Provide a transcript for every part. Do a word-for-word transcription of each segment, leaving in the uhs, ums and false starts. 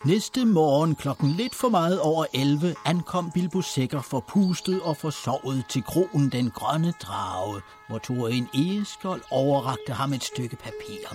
Næste morgen klokken lidt for meget over elleve ankom Bilbo sikker forpustet og forsovet til kroen Den Grønne Drage, hvor Thorin Egeskjold overrakte ham et stykke papir.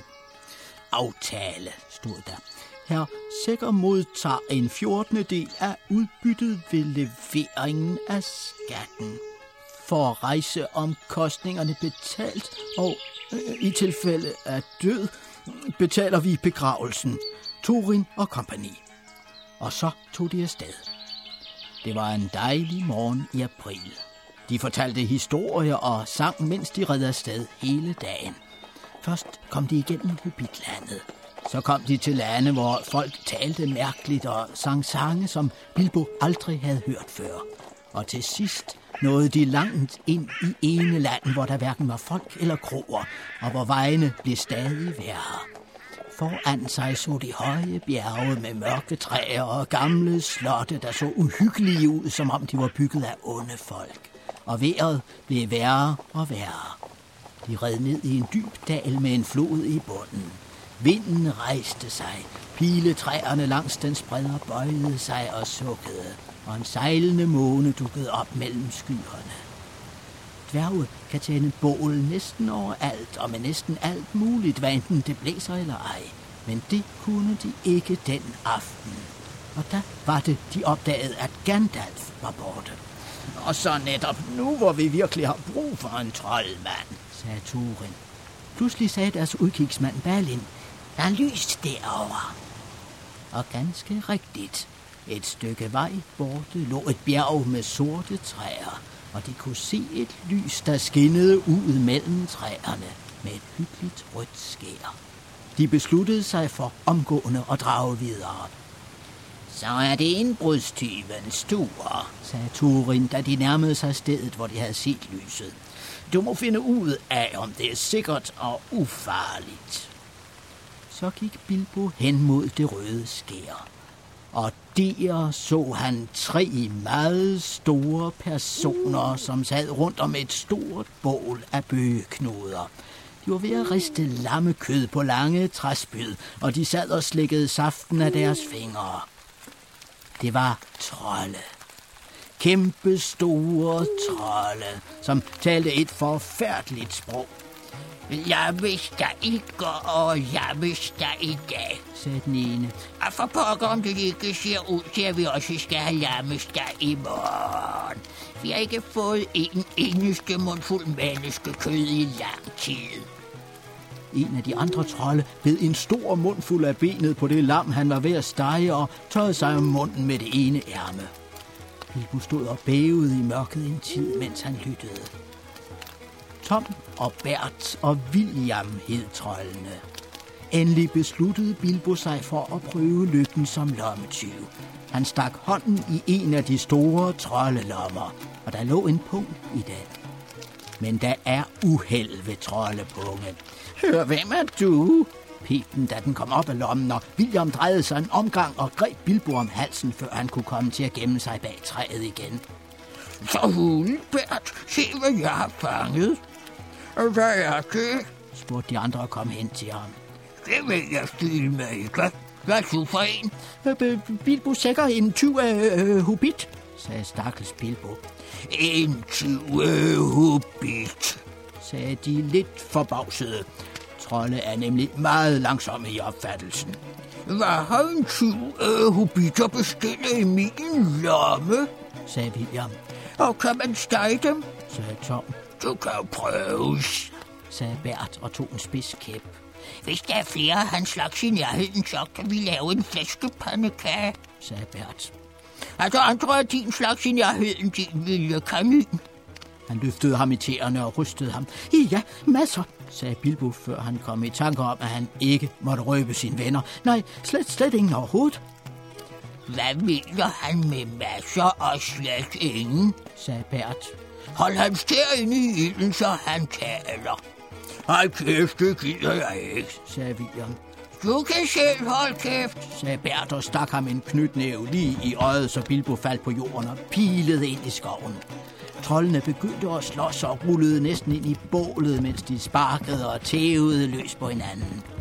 Aftale, stod der. Herr Sikker modtager en fjortende del af udbyttet ved leveringen af skatten. For rejseomkostningerne betalt, og øh, i tilfælde af død betaler vi begravelsen. Thorin og kompagni. Og så tog de afsted. Det var en dejlig morgen i april. De fortalte historier og sang, mens de red afsted hele dagen. Først kom de igennem Hobbitlandet. Så kom de til lande, hvor folk talte mærkeligt og sang sange, som Bilbo aldrig havde hørt før. Og til sidst nåede de langt ind i ene land, hvor der hverken var folk eller kroer, og hvor vejene blev stadig værre. Foran sig så de høje bjerge med mørke træer og gamle slotte, der så uhyggelige ud, som om de var bygget af onde folk. Og vejret blev værre og værre. De red ned i en dyb dal med en flod i bunden. Vinden rejste sig, piletræerne langs den spredder bøjede sig og sukkede, og en sejlende måne dukkede op mellem skyerne. Dværge kan tænde bål næsten overalt, og med næsten alt muligt, hvad enten det blæser eller ej. Men det kunne de ikke den aften. Og da var det, de opdagede, at Gandalf var borte. Og så netop nu, hvor vi virkelig har brug for en troldmand, sagde Thorin. Pludselig sagde deres udkigsmand Balin, der er lys derovre. Og ganske rigtigt. Et stykke vej borte lå et bjerg med sorte træer, og de kunne se et lys, der skinnede ud mellem træerne med et hyggeligt rødt skær. De besluttede sig for omgående at drage videre. Så er det indbrudstyvens tur, sagde Thorin, da de nærmede sig stedet, hvor de havde set lyset. Du må finde ud af, om det er sikkert og ufarligt. Så gik Bilbo hen mod det røde skær. Og der så han tre meget store personer, som sad rundt om et stort bål af bøgeknuder. De var ved at riste lammekød på lange træspyd, og de sad og slikkede saften af deres fingre. Det var trolde. Kæmpe store trolde, som talte et forfærdeligt sprog. Jeg vidste ikke, og jeg vidste i dag, sagde den ene. Og for pokker, om det ikke ser ud til, at vi også skal have lammester i morgen. Vi har ikke fået en eneste mundfuld menneskekød i lang tid. En af de andre trolde bed en stor mundfuld af benet på det lam, han var ved at stege, og tørrede sig om munden med det ene ærme. Bilbo stod og bævede i mørket en tid, mens han lyttede. Tom og Bert og William hed troldene. Endelig besluttede Bilbo sig for at prøve lykken som lommetyv. Han stak hånden i en af de store troldelommer, og der lå en pung i den. Men der er uheld ved troldepungen. Hør, hvem er du? Pep den, da den kom op af lommen, og William drejede sig en omgang og greb Bilbo om halsen, før han kunne komme til at gemme sig bag træet igen. Så hulen, Bert, se hvad jeg har fanget. Hvad er det? Spurgte de andre og kom hen til ham. Det vil jeg stille med ikke. Hvad er du for en? Bilbo Sækker, en tyv af øh, Hobbit, sagde stakkels Bilbo. En tyv af Hobbit, sagde de lidt forbavsede. Trolde er nemlig meget langsomme i opfattelsen. Hvad har en tyv af Hobbiter bestilt i min lomme? Sagde William. Og kan man stege dem? Sagde Tom. Du kan jo prøves, sagde Bert og tog en spids kæp. Hvis der er flere af hans slags i nærheden, så kan vi lave en flæskepandekage, sagde Bert. Er der andre af din slags i nærheden, din vilde kanin? Han løftede ham i tæerne og rystede ham. Ja, masser, sagde Bilbo, før han kom i tanke om, at han ikke måtte røbe sine venner. Nej, slet, slet ingen overhovedet. Hvad mener han med masser og slet ingen, sagde Bert. Hold hans tær inde i ilden, så han taler. Hold kæft, det gider jeg ikke, sagde William. Du kan selv holde kæft, sagde Bert og stak ham en knytnæve lige i øjet, så Bilbo faldt på jorden og pilede ind i skoven. Troldene begyndte at slås og rullede næsten ind i bålet, mens de sparkede og tævede løs på hinanden.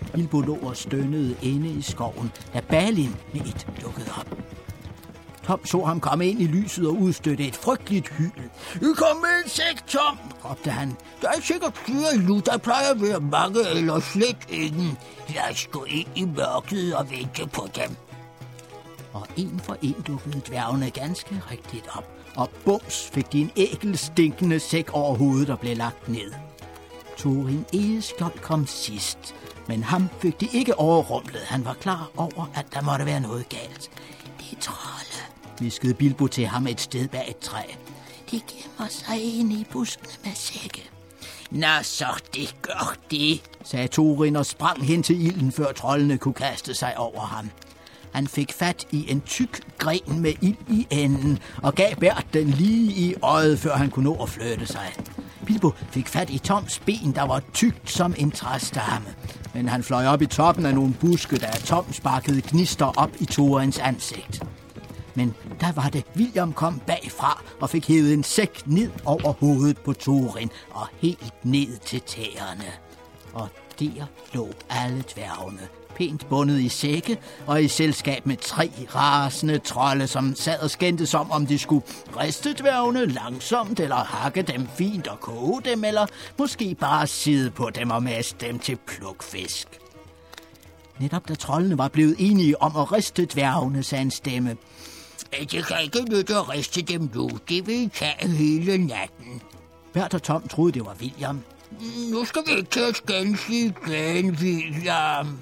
Bilbo lå og stønnede inde i skoven, da Balin med et dukkede op. Tom så ham komme ind i lyset og udstøtte et frygteligt hyl. "Kom med en sæk, Tom!" råbte han. "Der er sikkert flere i nu, der plejer at være mange eller slet ingen. Lad os gå ind i mørket og vente på dem." Og en for en dukkede dværgene ganske rigtigt op, og bums fik de en ækelstinkende sæk over hovedet og blev lagt ned. Thorin Egeskjold kom sidst, men ham fik de ikke overrumlet. Han var klar over, at der måtte være noget galt. "Det er trolde," viskede Bilbo til ham et sted bag et træ. "De gemmer sig inde i buskene med sække." "Nå, så det gør det," sagde Thorin og sprang hen til ilden, før troldene kunne kaste sig over ham. Han fik fat i en tyk gren med ild i enden og gav Bert den lige i øjet, før han kunne nå at flytte sig. Bilbo fik fat i Toms ben, der var tykt som en træstamme. Men han fløj op i toppen af nogle buske, da Tom sparkede gnister op i Thorins ansigt. Men der var det, William kom bagfra og fik hævet en sæk ned over hovedet på Thorin og helt ned til tæerne. Og der lå alle dværgene, pænt bundet i sække og i selskab med tre rasende trolde, som sad og skændtes om, om de skulle riste dværgene langsomt, eller hakke dem fint og koge dem, eller måske bare sidde på dem og masse dem til plukfisk. Netop da troldene var blevet enige om at riste dværgene, sagde en stemme: "Det kan ikke nytte at riste dem nu, det vil tage hele natten." Bert og Tom troede, det var William. "Nu skal vi ikke til at skændes igen, William."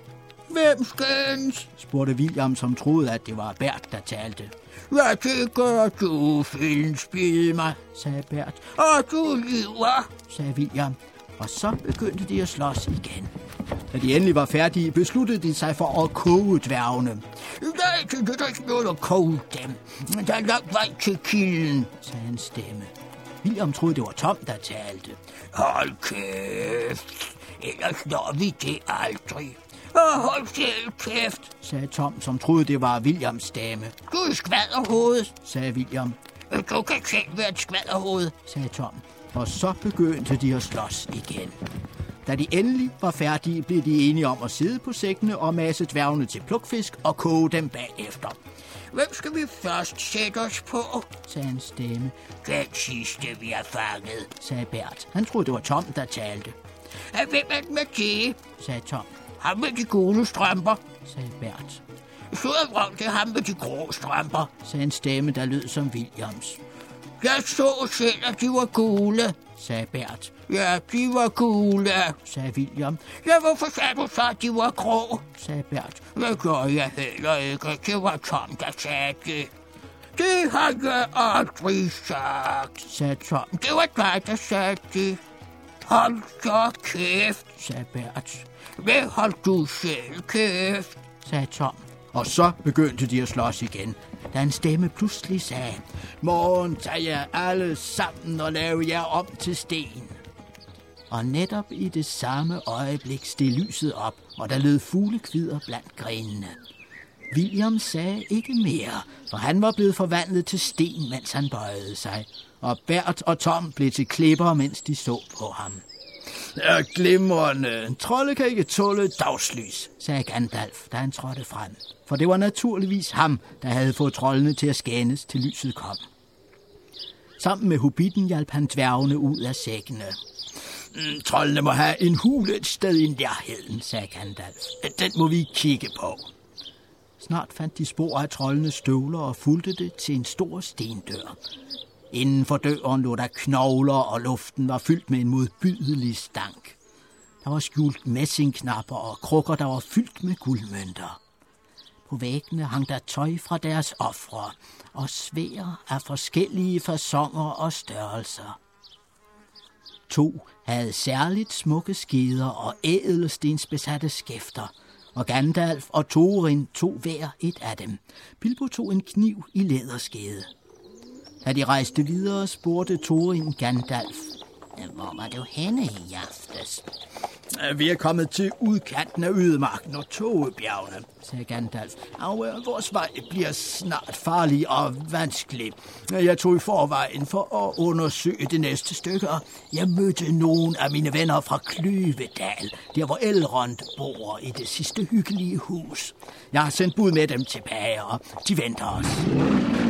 "Hvem skændes?" spurgte William, som troede, at det var Bert, der talte. "Ja, det gør du, filmspil mig," sagde Bert. "Og du lyver," sagde William. Og så begyndte de at slås igen. Da de endelig var færdige, besluttede de sig for at koge dværgene. "Nej, det er ikke noget at koge dem. Der er langt vej til kilden," sagde en stemme. William troede, det var Tom, der talte. "Hold kæft, ellers når vi det aldrig." "Åh, hold selv kæft," sagde Tom, som troede, det var Williams stemme. "Du er skvaderhoved," sagde William. "Du kan selv være et skvaderhoved," sagde Tom. Og så begyndte de at slås igen. Da de endelig var færdige, blev de enige om at sidde på sækkene og masse dværgene til plukfisk og koge dem bagefter. "Hvem skal vi først sætte os på?" sagde en stemme. "Den sidste, vi har fanget," sagde Bert. Han troede, det var Tom, der talte. "Hvem er det med det?" sagde Tom. "Ham med de gule strømper," sagde Bert. "Så er det ham med de grå strømper," sagde en stemme, der lød som Williams. "Jeg så selv, at de var gule," sagde Bert. "Ja, de var gule," sagde William. "Ja, hvorfor sagde du så, at de var grå?" sagde Bert. "Det gør jeg heller ikke. Det var Tom, der sagde det." "Det har jeg aldrig sagt," sagde Tom. "Det var dig, der sagde det." "Hold så kæft," sagde Bert. "Hvad hold du selv kæft," sagde Tom. Og så begyndte de at slås igen, da en stemme pludselig sagde: "Morgen tager jeg alle sammen og laver jer om til sten." Og netop i det samme øjeblik steg lyset op, og der lød fuglekvidder blandt grenene. William sagde ikke mere, for han var blevet forvandlet til sten, mens han bøjede sig, og Bert og Tom blev til klipper, mens de så på ham. "Ja, glimrende. Trolde kan ikke tåle dagslys," sagde Gandalf, da han trådte frem. For det var naturligvis ham, der havde fået troldene til at skændes, til lyset kom. Sammen med hobbiten hjalp han dværgene ud af sækkene. Mm, "Troldene må have en hule et sted i nærheden," sagde Gandalf. "Den må vi kigge på." Snart fandt de spor af troldenes støvler og fulgte det til en stor stendør. Inden for døren lå der knogler, og luften var fyldt med en modbydelig stank. Der var skjult messingknapper og krukker, der var fyldt med guldmønter. På væggene hang der tøj fra deres ofre og sværd af forskellige faconer og størrelser. To havde særligt smukke skeder og ædelstensbesatte skæfter, og Gandalf og Thorin tog hver et af dem. Bilbo tog en kniv i læderskede. Da de rejste videre, spurgte Thorin Gandalf: Hvor var du henne i aftes? Vi er kommet til udkanten af ødemarken og Togebjergene, sagde Gandalf. Og øh, vores vej bliver snart farlig og vanskelig. Jeg tog i forvejen for at undersøge det næste stykke, og jeg mødte nogle af mine venner fra Kløvedal, der hvor Elrond bor i det sidste hyggelige hus. Jeg har sendt bud med dem tilbage, og de venter os.